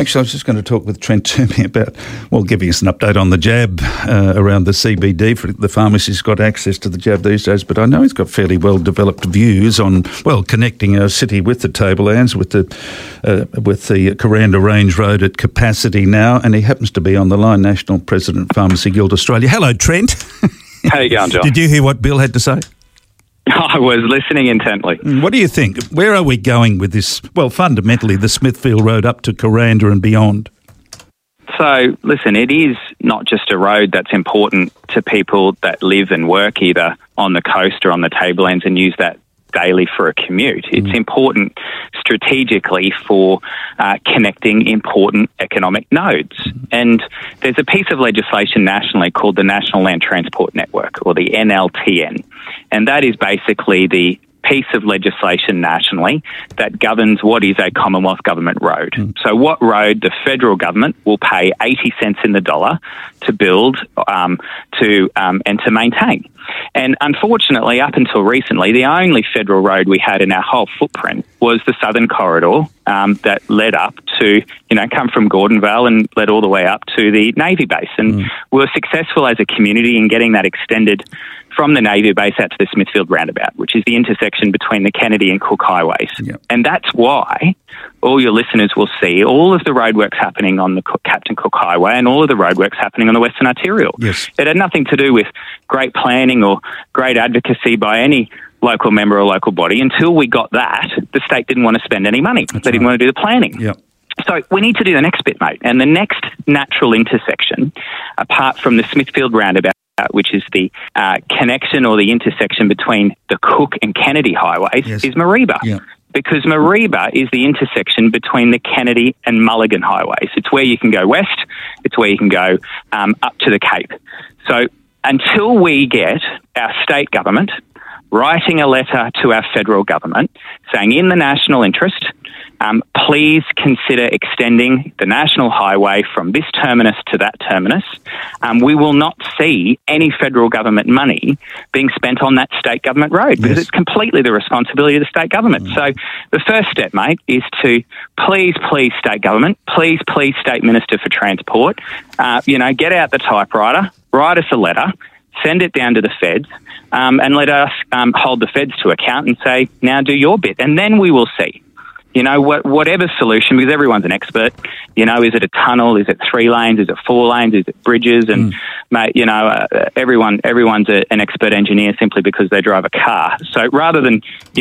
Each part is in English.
actually, I was just going to talk with Trent Toomey about, giving us an update on the jab around the CBD. For the pharmacy's got access to the jab these days, but I know he's got fairly well-developed views on, connecting our city with the Tablelands, with the Kuranda Range Road at capacity now, and he happens to be on the line, National President, Pharmacy Guild Australia. Hello, Trent. How you going, John? Did you hear what Bill had to say? I was listening intently. What do you think? Where are we going with this? Well, fundamentally, the Smithfield Road up to Kuranda and beyond. So, listen, it is not just a road that's important to people that live and work either on the coast or on the Tablelands and use that daily for a commute. It's important strategically for connecting important economic nodes. And there's a piece of legislation nationally called the National Land Transport Network, or the NLTN. And that is basically the piece of legislation nationally that governs what is a Commonwealth government road. So what road the federal government will pay 80 cents in the dollar to build and to maintain. And unfortunately, up until recently, the only federal road we had in our whole footprint was the Southern Corridor that led up to, come from Gordonvale and led all the way up to the Navy base. And we were successful as a community in getting that extended from the Navy base out to the Smithfield Roundabout, which is the intersection between the Kennedy and Cook highways. Yep. And that's why all your listeners will see all of the roadworks happening on the Captain Cook Highway and all of the roadworks happening on the Western Arterial. Yes. It had nothing to do with great planning or great advocacy by any local member or local body. Until we got that, the state didn't want to spend any money. They didn't want to do the planning. Yep. So we need to do the next bit, mate. And the next natural intersection, apart from the Smithfield Roundabout, which is the connection or the intersection between the Cook and Kennedy highways, is Mareeba. Yeah. Because Mareeba is the intersection between the Kennedy and Mulligan highways. It's where you can go west. It's where you can go up to the Cape. So until we get our state government writing a letter to our federal government saying, in the national interest, please consider extending the national highway from this terminus to that terminus, we will not see any federal government money being spent on that state government road because it's completely the responsibility of the state government. So the first step, mate, is to please, state government, please, state minister for transport, get out the typewriter, write us a letter, send it down to the feds, and let us hold the feds to account and say, now do your bit. And then we will see. Whatever solution, because everyone's an expert, is it a tunnel? Is it 3 lanes? Is it 4 lanes? Is it bridges? And, mate, everyone's an expert engineer simply because they drive a car. So rather than,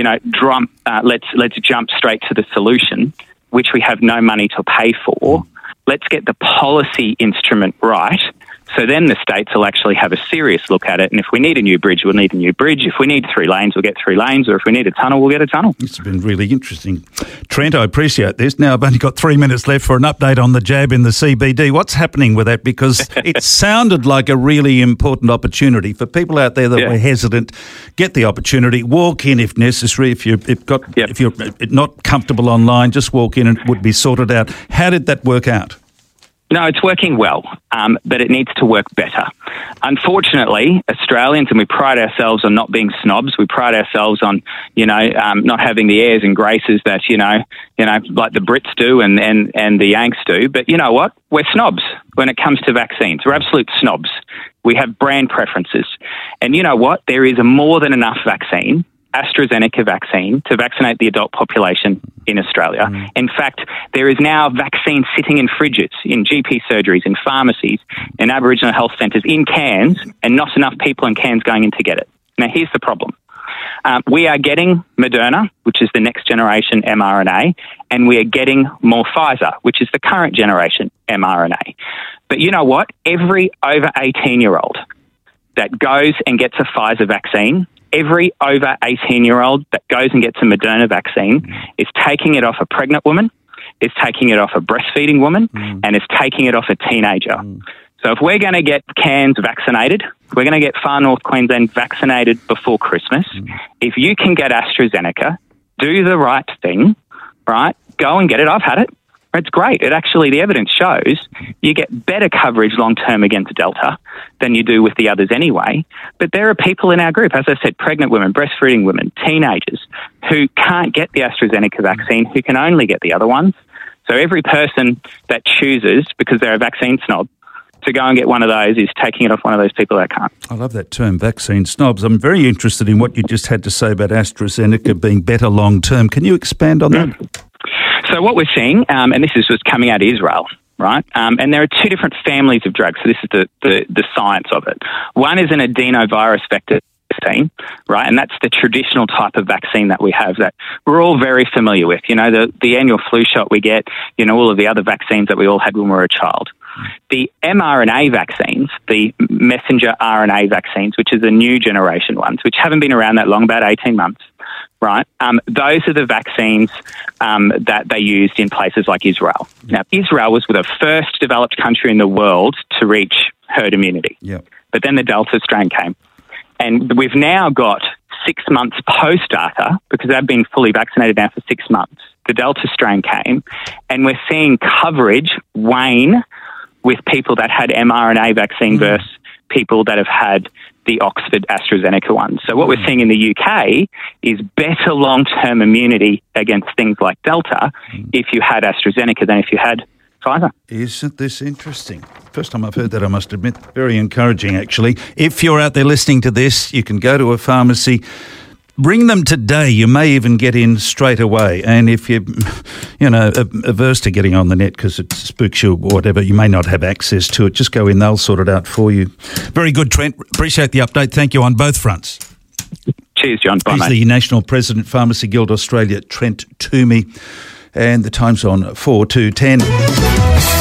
let's jump straight to the solution, which we have no money to pay for, let's get the policy instrument right. So then the states will actually have a serious look at it. And if we need a new bridge, we'll need a new bridge. If we need 3 lanes, we'll get 3 lanes. Or if we need a tunnel, we'll get a tunnel. It's been really interesting. Trent, I appreciate this. Now, I've only got 3 minutes left for an update on the jab in the CBD. What's happening with that? Because it sounded like a really important opportunity for people out there that were hesitant. Get the opportunity. Walk in if necessary. If you're not comfortable online, just walk in and it would be sorted out. How did that work out? No, it's working well, but it needs to work better. Unfortunately, Australians, and we pride ourselves on not being snobs, we pride ourselves on, not having the airs and graces that, like the Brits do and the Yanks do. But you know what? We're snobs when it comes to vaccines. We're absolute snobs. We have brand preferences. And you know what? There is more than enough vaccine, AstraZeneca vaccine, to vaccinate the adult population in Australia. In fact, there is now vaccine sitting in fridges, in GP surgeries, in pharmacies, in Aboriginal health centres, in cans, and not enough people in cans going in to get it. Now, here's the problem. We are getting Moderna, which is the next generation mRNA, and we are getting more Pfizer, which is the current generation mRNA. But you know what? Every over 18-year-old that goes and gets a Pfizer vaccine, every over 18-year-old that goes and gets a Moderna vaccine is taking it off a pregnant woman, is taking it off a breastfeeding woman, and is taking it off a teenager. So if we're going to get Cairns vaccinated, we're going to get Far North Queensland vaccinated before Christmas. If you can get AstraZeneca, do the right thing, right? Go and get it. I've had it. It's great. It actually, the evidence shows you get better coverage long-term against Delta than you do with the others anyway. But there are people in our group, as I said, pregnant women, breastfeeding women, teenagers, who can't get the AstraZeneca vaccine, who can only get the other ones. So every person that chooses, because they're a vaccine snob, to go and get one of those is taking it off one of those people that can't. I love that term, vaccine snobs. I'm very interested in what you just had to say about AstraZeneca being better long term. Can you expand on that? So what we're seeing, and this is just coming out of Israel, right? And there are two different families of drugs. So this is the science of it. One is an adenovirus vector vaccine, right? And that's the traditional type of vaccine that we have that we're all very familiar with. You know, the annual flu shot we get, you know, all of the other vaccines that we all had when we were a child. The mRNA vaccines, the messenger RNA vaccines, which is the new generation ones, which haven't been around that long, about 18 months, right? Those are the vaccines that they used in places like Israel. Now, Israel was the first developed country in the world to reach herd immunity. Yep. But then the Delta strain came. And we've now got 6 months post-data, because they've been fully vaccinated now for 6 months. The Delta strain came, and we're seeing coverage wane with people that had mRNA vaccine versus people that have had the Oxford AstraZeneca one. So what we're seeing in the UK is better long-term immunity against things like Delta if you had AstraZeneca than if you had Pfizer. Isn't this interesting? First time I've heard that, I must admit. Very encouraging, actually. If you're out there listening to this, you can go to a pharmacy. Ring them today. You may even get in straight away. And if you're, averse to getting on the net because it spooks you or whatever, you may not have access to it. Just go in. They'll sort it out for you. Very good, Trent. Appreciate the update. Thank you on both fronts. Cheers, John. Bye, He's mate. the National President, Pharmacy Guild Australia, Trent Toomey. And the time's on 4 to 10.